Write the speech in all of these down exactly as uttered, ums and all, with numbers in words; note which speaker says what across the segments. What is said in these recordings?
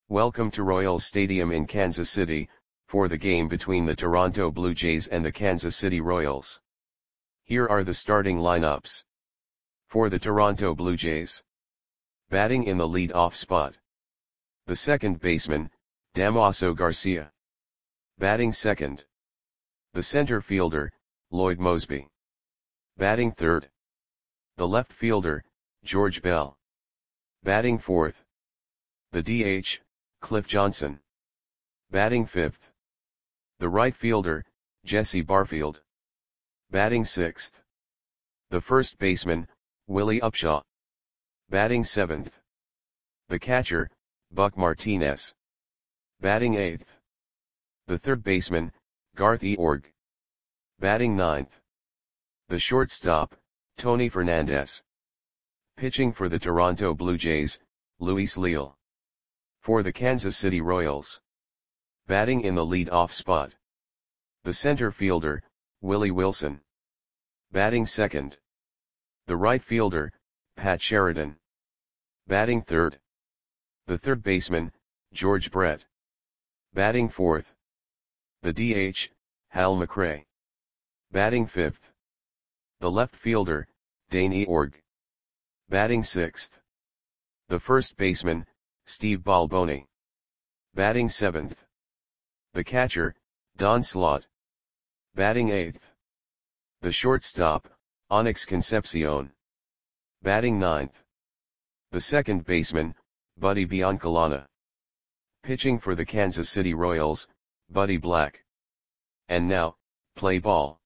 Speaker 1: Welcome to Royals Stadium in Kansas City, for the game between the Toronto Blue Jays and the Kansas City Royals. Here are the starting lineups. For the Toronto Blue Jays. Batting in the lead-off spot. The second baseman, Damaso Garcia. Batting second. The center fielder, Lloyd Moseby. Batting third. The left fielder, George Bell. Batting fourth. The D H, Cliff Johnson. Batting fifth. The right fielder, Jesse Barfield. Batting sixth. The first baseman, Willie Upshaw. Batting seventh. The catcher, Buck Martinez. Batting eighth. The third baseman, Garth Eorg. Batting ninth. The shortstop, Tony Fernandez. Pitching for the Toronto Blue Jays, Luis Leal. For the Kansas City Royals. Batting in the lead-off spot. The center fielder, Willie Wilson. Batting second. The right fielder, Pat Sheridan. Batting third. The third baseman, George Brett. Batting fourth. The D H, Hal McRae. Batting fifth. The left fielder, Dane Eorg. Batting sixth. The first baseman, Steve Balboni. Batting seventh. The catcher, Don Slaught. Batting eighth. The shortstop, Onyx Concepcion. Batting ninth. The second baseman, Buddy Biancalana. Pitching for the Kansas City Royals, Buddy Black. And now, play ball.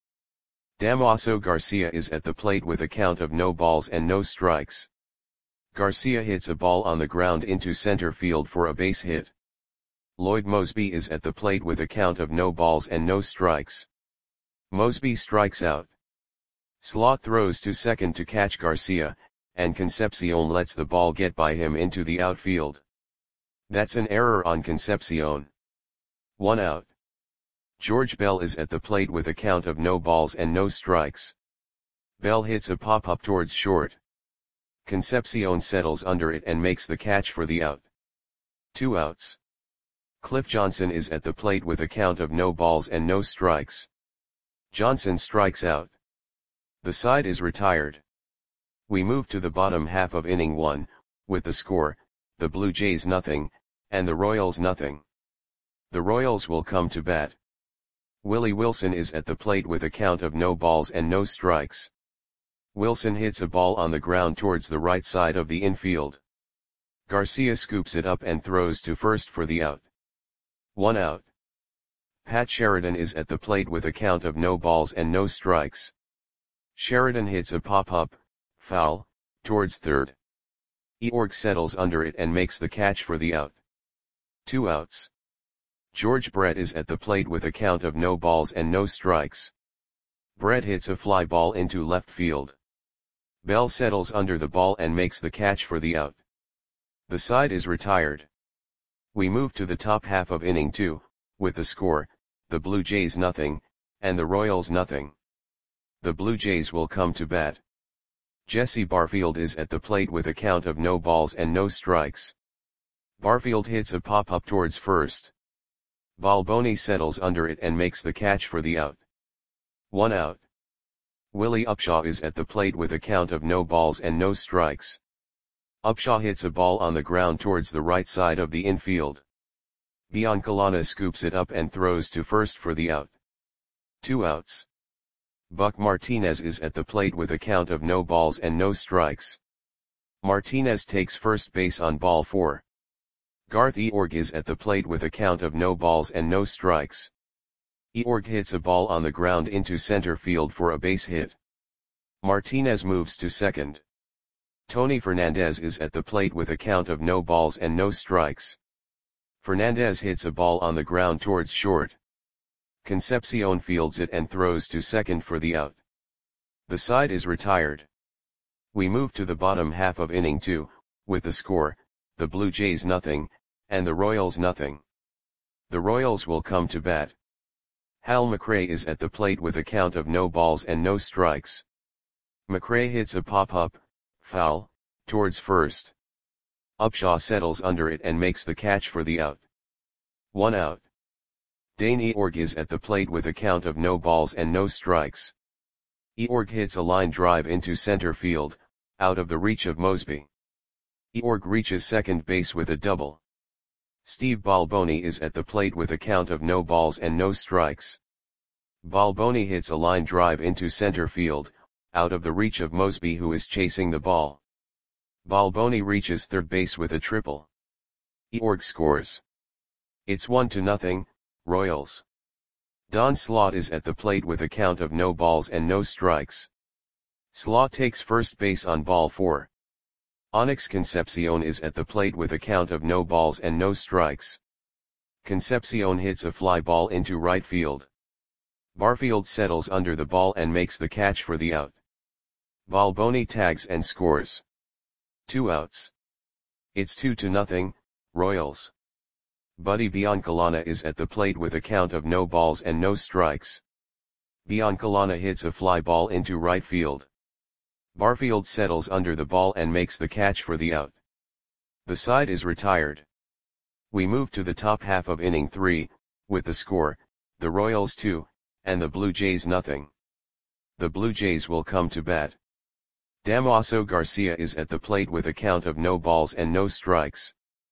Speaker 1: Damaso Garcia is at the plate with a count of no balls and no strikes. Garcia hits a ball on the ground into center field for a base hit. Lloyd Moseby is at the plate with a count of no balls and no strikes. Moseby strikes out. Slaught throws to second to catch Garcia, and Concepcion lets the ball get by him into the outfield. That's an error on Concepcion. One out. George Bell is at the plate with a count of no balls and no strikes. Bell hits a pop-up towards short. Concepcion settles under it and makes the catch for the out. Two outs. Cliff Johnson is at the plate with a count of no balls and no strikes. Johnson strikes out. The side is retired. We move to the bottom half of inning one, with the score, the Blue Jays nothing, and the Royals nothing. The Royals will come to bat. Willie Wilson is at the plate with a count of no balls and no strikes. Wilson hits a ball on the ground towards the right side of the infield. Garcia scoops it up and throws to first for the out. One out. Pat Sheridan is at the plate with a count of no balls and no strikes. Sheridan hits a pop-up, foul, towards third. Eorg settles under it and makes the catch for the out. Two outs. George Brett is at the plate with a count of no balls and no strikes. Brett hits a fly ball into left field. Bell settles under the ball and makes the catch for the out. The side is retired. We move to the top half of inning two, with the score, the Blue Jays nothing, and the Royals nothing. The Blue Jays will come to bat. Jesse Barfield is at the plate with a count of no balls and no strikes. Barfield hits a pop-up towards first. Balboni settles under it and makes the catch for the out. One out. Willie Upshaw is at the plate with a count of no balls and no strikes. Upshaw hits a ball on the ground towards the right side of the infield. Biancalana scoops it up and throws to first for the out. Two outs. Buck Martinez is at the plate with a count of no balls and no strikes. Martinez takes first base on ball four. Garth Eorg is at the plate with a count of no balls and no strikes. Eorg hits a ball on the ground into center field for a base hit. Martinez moves to second. Tony Fernandez is at the plate with a count of no balls and no strikes. Fernandez hits a ball on the ground towards short. Concepcion fields it and throws to second for the out. The side is retired. We move to the bottom half of inning two, with the score, the Blue Jays nothing, and the Royals nothing. The Royals will come to bat. Hal McRae is at the plate with a count of no balls and no strikes. McRae hits a pop-up, foul, towards first. Upshaw settles under it and makes the catch for the out. One out. Dane Eorg is at the plate with a count of no balls and no strikes. Eorg hits a line drive into center field, out of the reach of Mosby. Eorg reaches second base with a double. Steve Balboni is at the plate with a count of no balls and no strikes. Balboni hits a line drive into center field, out of the reach of Mosby, who is chasing the ball. Balboni reaches third base with a triple. Eorg scores. It's one to nothing, Royals. Don Slaught is at the plate with a count of no balls and no strikes. Slaught takes first base on ball four. Onyx Concepcion is at the plate with a count of no balls and no strikes. Concepcion hits a fly ball into right field. Barfield settles under the ball and makes the catch for the out. Balboni tags and scores. Two outs. It's two to nothing, Royals. Buddy Biancalana is at the plate with a count of no balls and no strikes. Biancalana hits a fly ball into right field. Barfield settles under the ball and makes the catch for the out. The side is retired. We move to the top half of inning three, with the score, the Royals two, and the Blue Jays nothing. The Blue Jays will come to bat. Damaso Garcia is at the plate with a count of no balls and no strikes.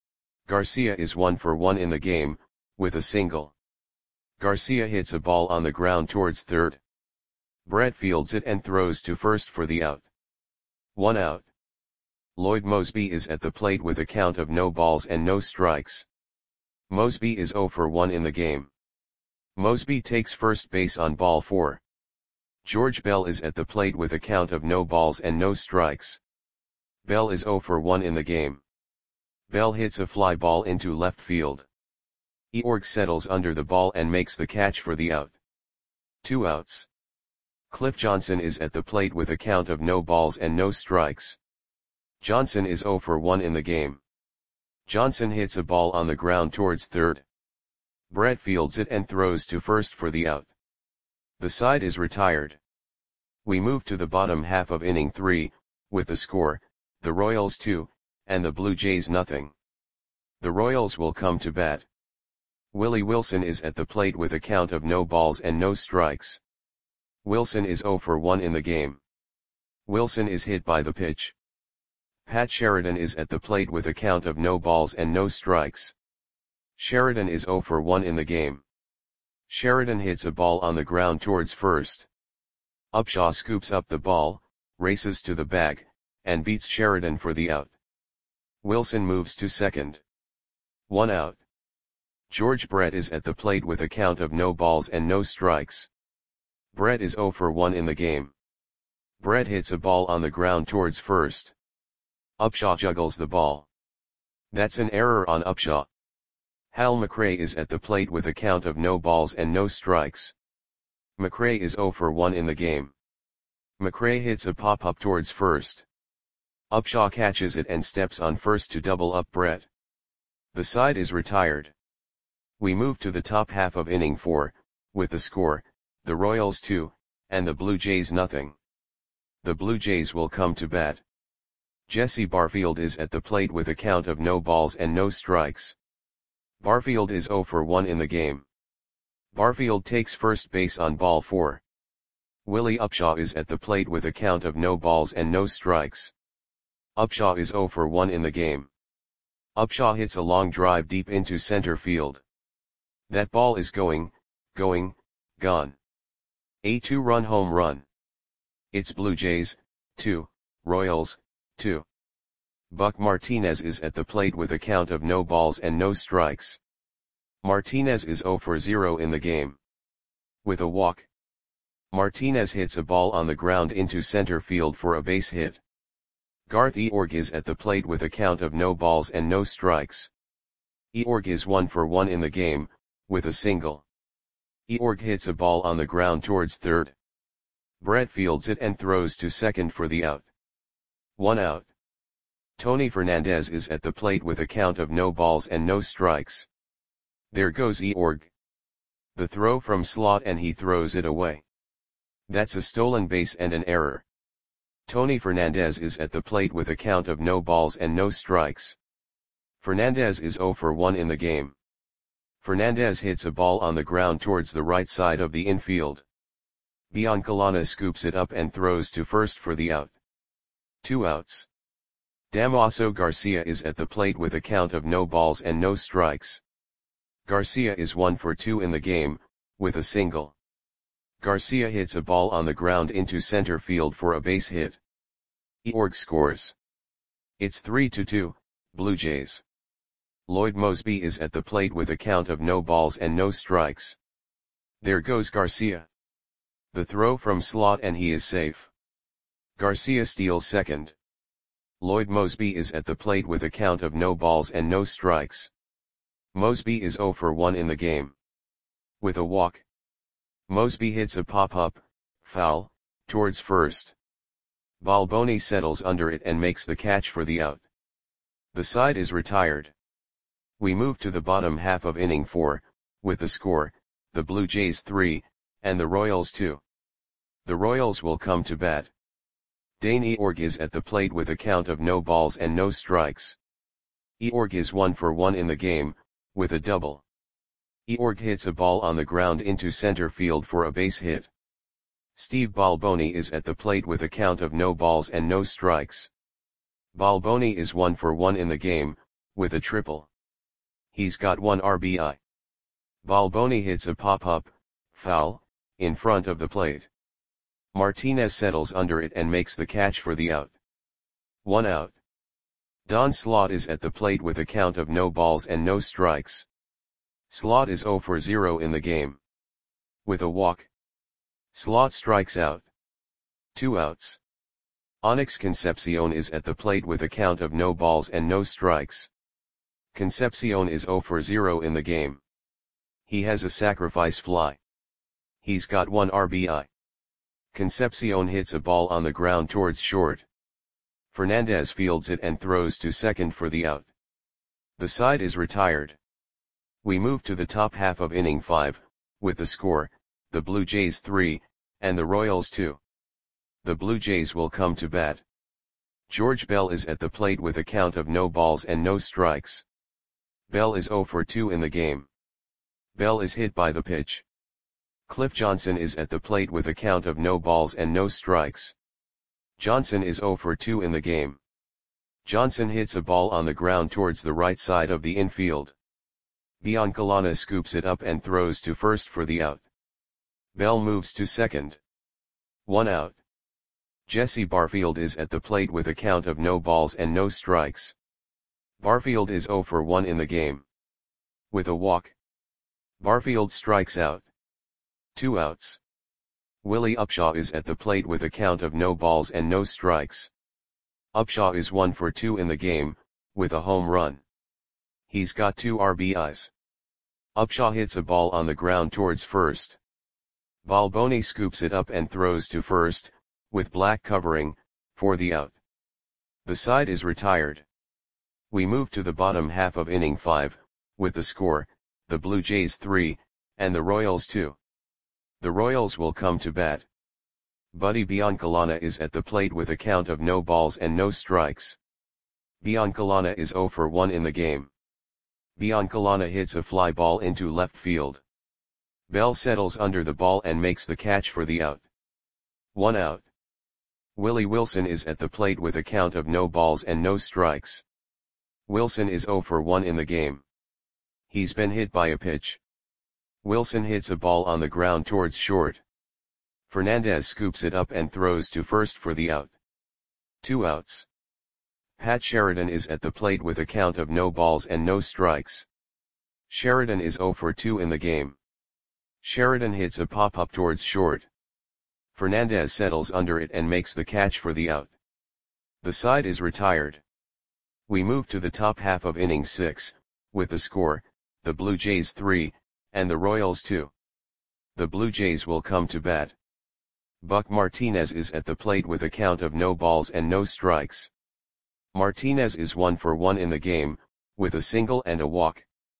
Speaker 1: Garcia is one for one in the game, with a single. Garcia hits a ball on the ground towards third. Brett fields it and throws to first for the out. One out. Lloyd Mosby is at the plate with a count of no balls and no strikes. Mosby is zero for one in the game. Mosby takes first base on ball four. George Bell is at the plate with a count of no balls and no strikes. Bell is zero for one in the game. Bell hits a fly ball into left field. Eorg settles under the ball and makes the catch for the out. Two outs. Cliff Johnson is at the plate with a count of no balls and no strikes. Johnson is zero for one in the game. Johnson hits a ball on the ground towards third. Brett fields it and throws to first for the out. The side is retired. We move to the bottom half of inning three, with the score, the Royals two, and the Blue Jays nothing. The Royals will come to bat. Willie Wilson is at the plate with a count of no balls and no strikes. Wilson is zero for one in the game. Wilson is hit by the pitch. Pat Sheridan is at the plate with a count of no balls and no strikes. Sheridan is zero for one in the game. Sheridan hits a ball on the ground towards first. Upshaw scoops up the ball, races to the bag, and beats Sheridan for the out. Wilson moves to second. One out. George Brett is at the plate with a count of no balls and no strikes. Brett is zero for one in the game. Brett hits a ball on the ground towards first. Upshaw juggles the ball. That's an error on Upshaw. Hal McRae is at the plate with a count of no balls and no strikes. McRae is zero for one in the game. McRae hits a pop-up towards first. Upshaw catches it and steps on first to double up Brett. The side is retired. We move to the top half of inning four, with the score, the Royals two, and the Blue Jays nothing. The Blue Jays will come to bat. Jesse Barfield is at the plate with a count of no balls and no strikes. Barfield is zero for one in the game. Barfield takes first base on ball four. Willie Upshaw is at the plate with a count of no balls and no strikes. Upshaw is zero for one in the game. Upshaw hits a long drive deep into center field. That ball is going, going, gone. A two-run home run. It's Blue Jays, two, Royals, two. Buck Martinez is at the plate with a count of no balls and no strikes. Martinez is zero for zero in the game. With a walk. Martinez hits a ball on the ground into center field for a base hit. Garth Eorg is at the plate with a count of no balls and no strikes. Eorg is one for one in the game, with a single. Eorg hits a ball on the ground towards third. Brett fields it and throws to second for the out. One out. Tony Fernandez is at the plate with a count of no balls and no strikes. There goes Eorg. The throw from Slaught and he throws it away. That's a stolen base and an error. Tony Fernandez is at the plate with a count of no balls and no strikes. Fernandez is zero for one in the game. Fernandez hits a ball on the ground towards the right side of the infield. Biancalana scoops it up and throws to first for the out. Two outs. Damaso Garcia is at the plate with a count of no balls and no strikes. Garcia is one for two in the game, with a single. Garcia hits a ball on the ground into center field for a base hit. Eorg scores. It's three to two, Blue Jays. Lloyd Moseby is at the plate with a count of no balls and no strikes. There goes Garcia. The throw from slot and he is safe. Garcia steals second. Lloyd Moseby is at the plate with a count of no balls and no strikes. Moseby is zero for one in the game. With a walk. Moseby hits a pop-up, foul, towards first. Balboni settles under it and makes the catch for the out. The side is retired. We move to the bottom half of inning four, with the score, the Blue Jays three, and the Royals two. The Royals will come to bat. Dane Eorg is at the plate with a count of no balls and no strikes. Eorg is one for one in the game, with a double. Eorg hits a ball on the ground into center field for a base hit. Steve Balboni is at the plate with a count of no balls and no strikes. Balboni is one for one in the game, with a triple. He's got one R B I. Balboni hits a pop-up, foul, in front of the plate. Martinez settles under it and makes the catch for the out. One out. Don Slaught is at the plate with a count of no balls and no strikes. Slaught is zero for zero in the game. With a walk. Slaught strikes out. Two outs. Onyx Concepcion is at the plate with a count of no balls and no strikes. Concepcion is zero for zero in the game. He has a sacrifice fly. He's got one R B I. Concepcion hits a ball on the ground towards short. Fernandez fields it and throws to second for the out. The side is retired. We move to the top half of inning five, with the score, the Blue Jays three, and the Royals two. The Blue Jays will come to bat. George Bell is at the plate with a count of no balls and no strikes. Bell is zero for two in the game. Bell is hit by the pitch. Cliff Johnson is at the plate with a count of no balls and no strikes. Johnson is zero for two in the game. Johnson hits a ball on the ground towards the right side of the infield. Biancalana scoops it up and throws to first for the out. Bell moves to second. One out. Jesse Barfield is at the plate with a count of no balls and no strikes. Barfield is zero for one in the game. With a walk. Barfield strikes out. Two outs. Willie Upshaw is at the plate with a count of no balls and no strikes. Upshaw is one for two in the game, with a home run. He's got two R B Is. Upshaw hits a ball on the ground towards first. Balboni scoops it up and throws to first, with black covering, for the out. The side is retired. We move to the bottom half of inning five, with the score, the Blue Jays three, and the Royals two. The Royals will come to bat. Buddy Biancalana is at the plate with a count of no balls and no strikes. Biancalana is zero for one in the game. Biancalana hits a fly ball into left field. Bell settles under the ball and makes the catch for the out. One out. Willie Wilson is at the plate with a count of no balls and no strikes. Wilson is zero for one in the game. He's been hit by a pitch. Wilson hits a ball on the ground towards short. Fernandez scoops it up and throws to first for the out. Two outs. Pat Sheridan is at the plate with a count of no balls and no strikes. Sheridan is zero for two in the game. Sheridan hits a pop-up towards short. Fernandez settles under it and makes the catch for the out. The side is retired. We move to the top half of inning six, with the score, the Blue Jays three, and the Royals two. The Blue Jays will come to bat. Buck Martinez is at the plate with a count of no balls and no strikes. Martinez is one for one in the game, with a single and a walk.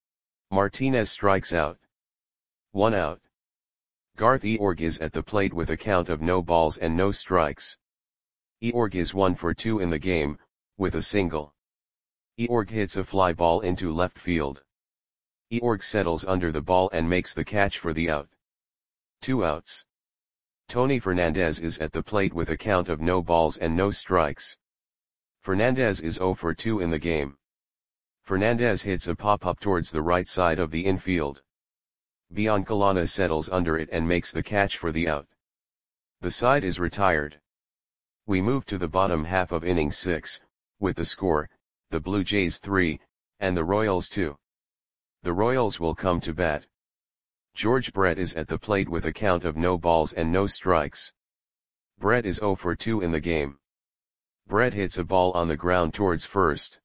Speaker 1: Martinez strikes out. One out. Garth Eorg is at the plate with a count of no balls and no strikes. Eorg is one for two in the game, with a single. Eorg hits a fly ball into left field. Eorg settles under the ball and makes the catch for the out. Two outs. Tony Fernandez is at the plate with a count of no balls and no strikes. Fernandez is oh for two in the game. Fernandez hits a pop-up towards the right side of the infield. Biancalana settles under it and makes the catch for the out. The side is retired. We move to the bottom half of inning six, with the score, the Blue Jays three, and the Royals two. The Royals will come to bat. George Brett is at the plate with a count of no balls and no strikes. Brett is oh for two in the game. Brett hits a ball on the ground towards first.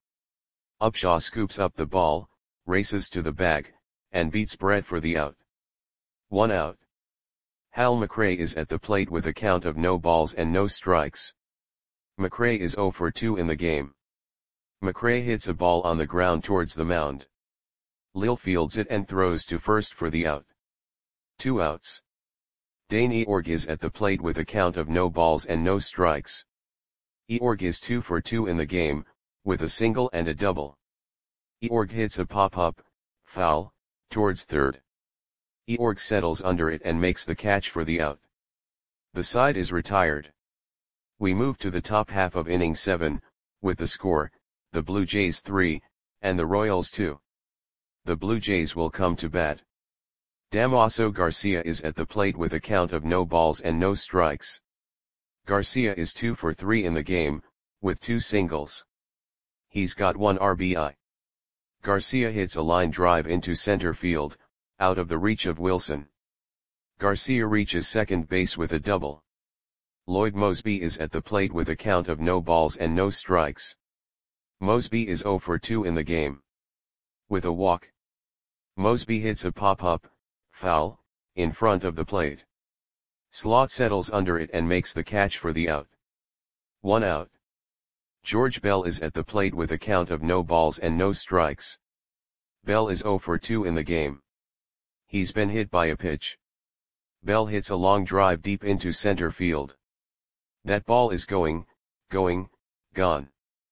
Speaker 1: Upshaw scoops up the ball, races to the bag, and beats Brett for the out. One out. Hal McRae is at the plate with a count of no balls and no strikes. McRae is oh for two in the game. McRae hits a ball on the ground towards the mound. Lil fields it and throws to first for the out. Two outs. Dane Eorg is at the plate with a count of no balls and no strikes. Eorg is two for two in the game, with a single and a double. Eorg hits a pop-up, foul, towards third. Eorg settles under it and makes the catch for the out. The side is retired. We move to the top half of inning seven, with the score, the Blue Jays three, and the Royals two. The Blue Jays will come to bat. Damaso Garcia is at the plate with a count of no balls and no strikes. Garcia is two for three in the game, with two singles. He's got one R B I. Garcia hits a line drive into center field, out of the reach of Wilson. Garcia reaches second base with a double. Lloyd Mosby is at the plate with a count of no balls and no strikes. Mosby is oh for two in the game. With a walk. Mosby hits a pop-up, foul, in front of the plate. Slot settles under it and makes the catch for the out. One out. George Bell is at the plate with a count of no balls and no strikes. Bell is oh for two in the game. He's been hit by a pitch. Bell hits a long drive deep into center field. That ball is going, going, gone.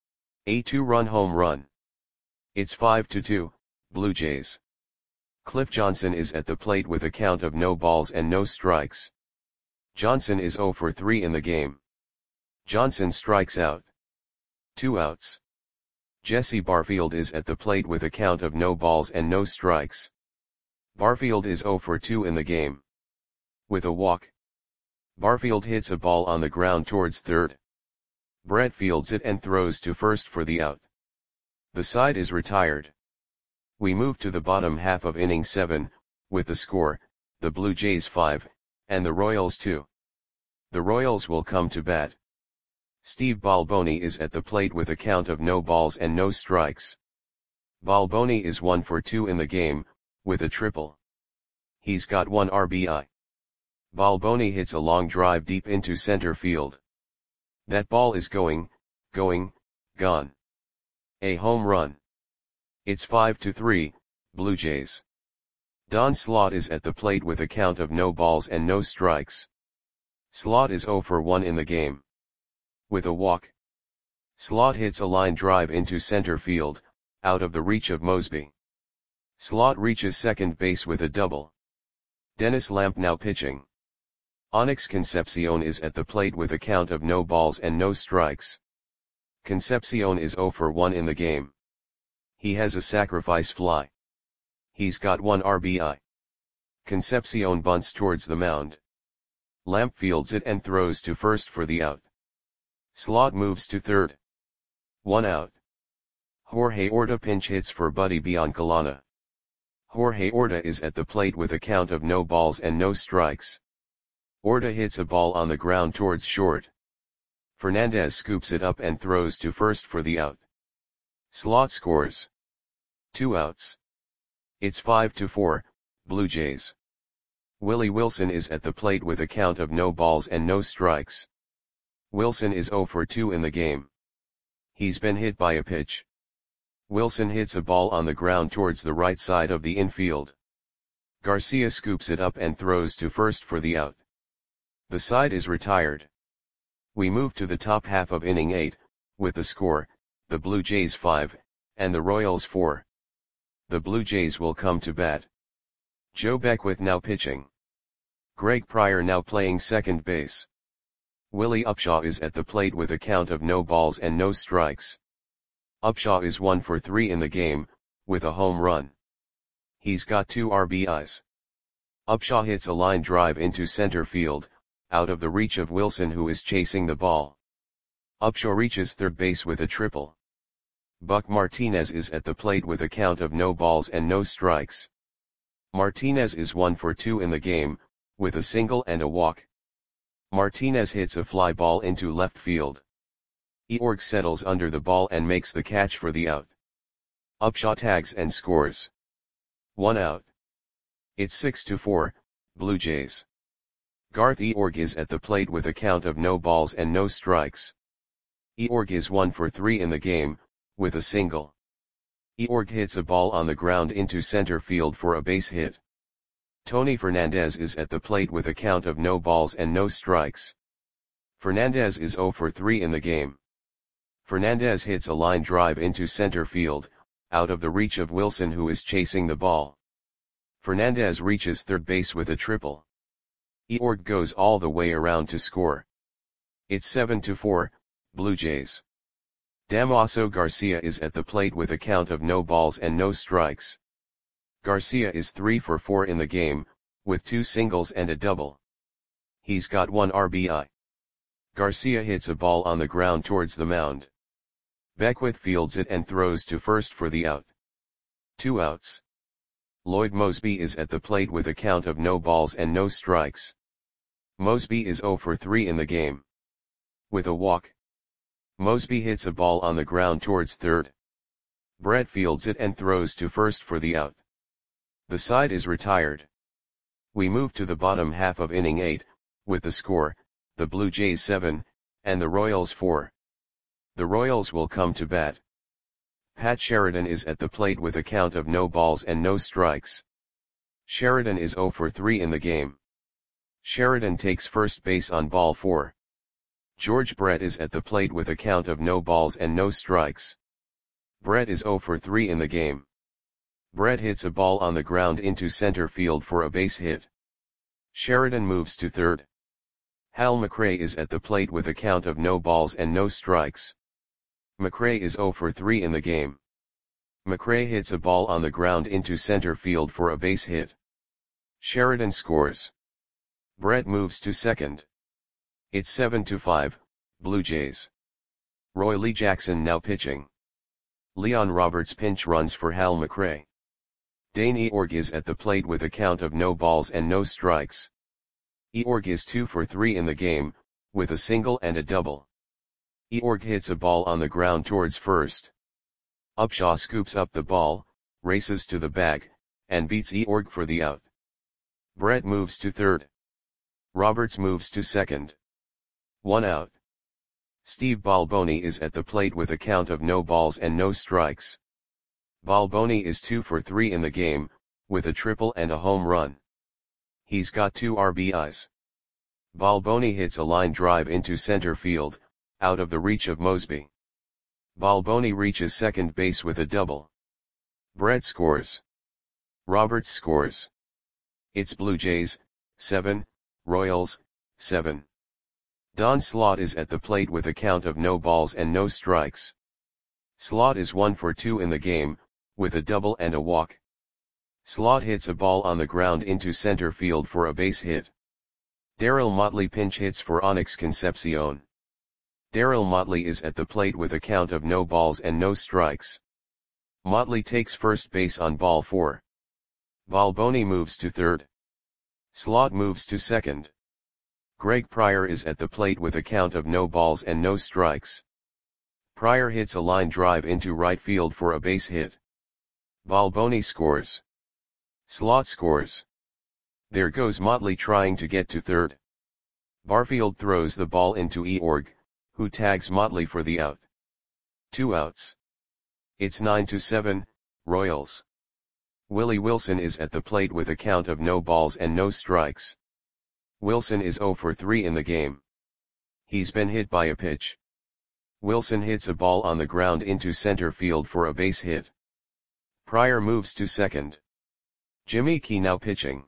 Speaker 1: A two-run home run. It's five to two, Blue Jays. Cliff Johnson is at the plate with a count of no balls and no strikes. Johnson is oh for three in the game. Johnson strikes out. Two outs. Jesse Barfield is at the plate with a count of no balls and no strikes. Barfield is oh for two in the game. With a walk. Barfield hits a ball on the ground towards third. Brett fields it and throws to first for the out. The side is retired. We move to the bottom half of inning seven, with the score, the Blue Jays five, and the Royals two. The Royals will come to bat. Steve Balboni is at the plate with a count of no balls and no strikes. Balboni is one for two in the game, with a triple. He's got one R B I. Balboni hits a long drive deep into center field. That ball is going, going, gone. A home run. It's five to three, Blue Jays. Don Slaught is at the plate with a count of no balls and no strikes. Slaught is oh for one in the game. With a walk. Slaught hits a line drive into center field, out of the reach of Mosby. Slaught reaches second base with a double. Dennis Lamp now pitching. Onyx Concepcion is at the plate with a count of no balls and no strikes. Concepcion is oh for one in the game. He has a sacrifice fly. He's got one R B I. Concepcion bunts towards the mound. Lamp fields it and throws to first for the out. Slaught moves to third. One out. Jorge Orta pinch hits for Buddy Biancalana. Jorge Orta is at the plate with a count of no balls and no strikes. Orta hits a ball on the ground towards short. Fernandez scoops it up and throws to first for the out. Slaught scores. Two outs. It's five to four, Blue Jays. Willie Wilson is at the plate with a count of no balls and no strikes. Wilson is oh for two in the game. He's been hit by a pitch. Wilson hits a ball on the ground towards the right side of the infield. Garcia scoops it up and throws to first for the out. The side is retired. We move to the top half of inning eight, with the score, the Blue Jays five, and the Royals four. The Blue Jays will come to bat. Joe Beckwith now pitching. Greg Pryor now playing second base. Willie Upshaw is at the plate with a count of no balls and no strikes. Upshaw is one for three in the game, with a home run. He's got two R B Is. Upshaw hits a line drive into center field, out of the reach of Wilson, who is chasing the ball. Upshaw reaches third base with a triple. Buck Martinez is at the plate with a count of no balls and no strikes. Martinez is one for two in the game, with a single and a walk. Martinez hits a fly ball into left field. Eorg settles under the ball and makes the catch for the out. Upshaw tags and scores. One out. It's six to four, Blue Jays. Garth Eorg is at the plate with a count of no balls and no strikes. Eorg is one for three in the game, with a single. Eorg hits a ball on the ground into center field for a base hit. Tony Fernandez is at the plate with a count of no balls and no strikes. Fernandez is zero for three in the game. Fernandez hits a line drive into center field, out of the reach of Wilson, who is chasing the ball. Fernandez reaches third base with a triple. Eorg goes all the way around to score. It's seven to four, Blue Jays. Damaso Garcia is at the plate with a count of no balls and no strikes. Garcia is three for four in the game, with two singles and a double. He's got one R B I. Garcia hits a ball on the ground towards the mound. Beckwith fields it and throws to first for the out. Two outs. Lloyd Moseby is at the plate with a count of no balls and no strikes. Moseby is zero for three in the game. With a walk. Moseby hits a ball on the ground towards third. Brett fields it and throws to first for the out. The side is retired. We move to the bottom half of inning eight, with the score, the Blue Jays seven, and the Royals four. The Royals will come to bat. Pat Sheridan is at the plate with a count of no balls and no strikes. Sheridan is zero for three in the game. Sheridan takes first base on ball four. George Brett is at the plate with a count of no balls and no strikes. Brett is zero for three in the game. Brett hits a ball on the ground into center field for a base hit. Sheridan moves to third. Hal McRae is at the plate with a count of no balls and no strikes. McRae is zero for three in the game. McRae hits a ball on the ground into center field for a base hit. Sheridan scores. Brett moves to second. It's seven to five, Blue Jays. Roy Lee Jackson now pitching. Leon Roberts pinch runs for Hal McRae. Dane Eorg is at the plate with a count of no balls and no strikes. Eorg is two for three in the game, with a single and a double. Eorg hits a ball on the ground towards first. Upshaw scoops up the ball, races to the bag, and beats Eorg for the out. Brett moves to third. Roberts moves to second. One out. Steve Balboni is at the plate with a count of no balls and no strikes. Balboni is two for three in the game, with a triple and a home run. He's got two R B Is. Balboni hits a line drive into center field, out of the reach of Moseby. Balboni reaches second base with a double. Brett scores. Roberts scores. It's Blue Jays, seven, Royals, seven. Don Slaught is at the plate with a count of no balls and no strikes. Slaught is one for two in the game, with a double and a walk. Slaught hits a ball on the ground into center field for a base hit. Darryl Motley pinch hits for Onyx Concepcion. Darryl Motley is at the plate with a count of no balls and no strikes. Motley takes first base on ball four. Balboni moves to third. Slaught moves to second. Greg Pryor is at the plate with a count of no balls and no strikes. Pryor hits a line drive into right field for a base hit. Balboni scores. Slaught scores. There goes Motley trying to get to third. Barfield throws the ball into Eorg, who tags Motley for the out. Two outs. It's nine to seven, Royals. Willie Wilson is at the plate with a count of no balls and no strikes. Wilson is zero for three in the game. He's been hit by a pitch. Wilson hits a ball on the ground into center field for a base hit. Pryor moves to second. Jimmy Key now pitching.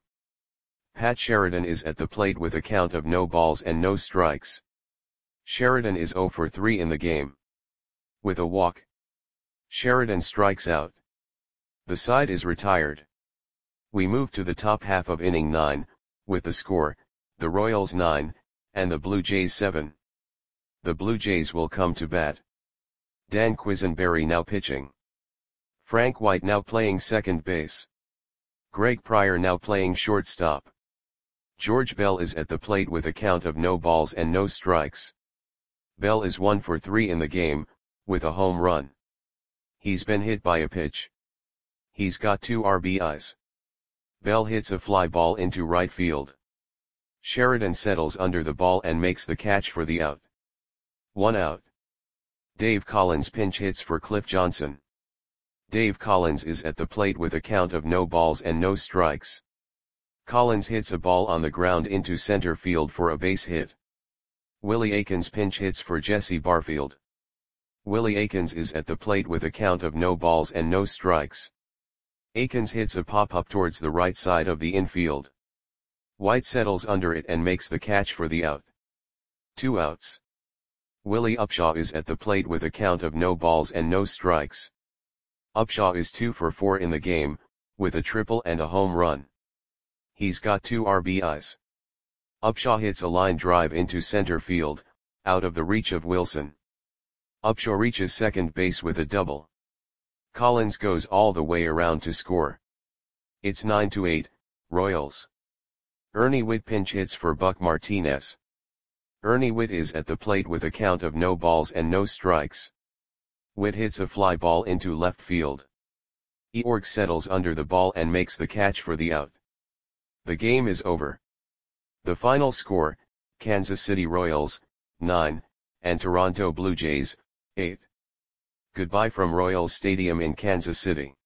Speaker 1: Pat Sheridan is at the plate with a count of no balls and no strikes. Sheridan is zero for three in the game. With a walk, Sheridan strikes out. The side is retired. We move to the top half of inning nine, with the score, the Royals nine, and the Blue Jays seven. The Blue Jays will come to bat. Dan Quisenberry now pitching. Frank White now playing second base. Greg Pryor now playing shortstop. George Bell is at the plate with a count of no balls and no strikes. Bell is one for three in the game, with a home run. He's been hit by a pitch. He's got two R B Is. Bell hits a fly ball into right field. Sheridan settles under the ball and makes the catch for the out. One out. Dave Collins pinch hits for Cliff Johnson. Dave Collins is at the plate with a count of no balls and no strikes. Collins hits a ball on the ground into center field for a base hit. Willie Aikens pinch hits for Jesse Barfield. Willie Aikens is at the plate with a count of no balls and no strikes. Aikens hits a pop-up towards the right side of the infield. White settles under it and makes the catch for the out. Two outs. Willie Upshaw is at the plate with a count of no balls and no strikes. Upshaw is two for four in the game, with a triple and a home run. He's got two R B Is. Upshaw hits a line drive into center field, out of the reach of Wilson. Upshaw reaches second base with a double. Collins goes all the way around to score. It's nine to eight, Royals. Ernie Whitt pinch hits for Buck Martinez. Ernie Whitt is at the plate with a count of no balls and no strikes. Whitt hits a fly ball into left field. Eorg settles under the ball and makes the catch for the out. The game is over. The final score, Kansas City Royals, nine, and Toronto Blue Jays, eight. Goodbye from Royals Stadium in Kansas City.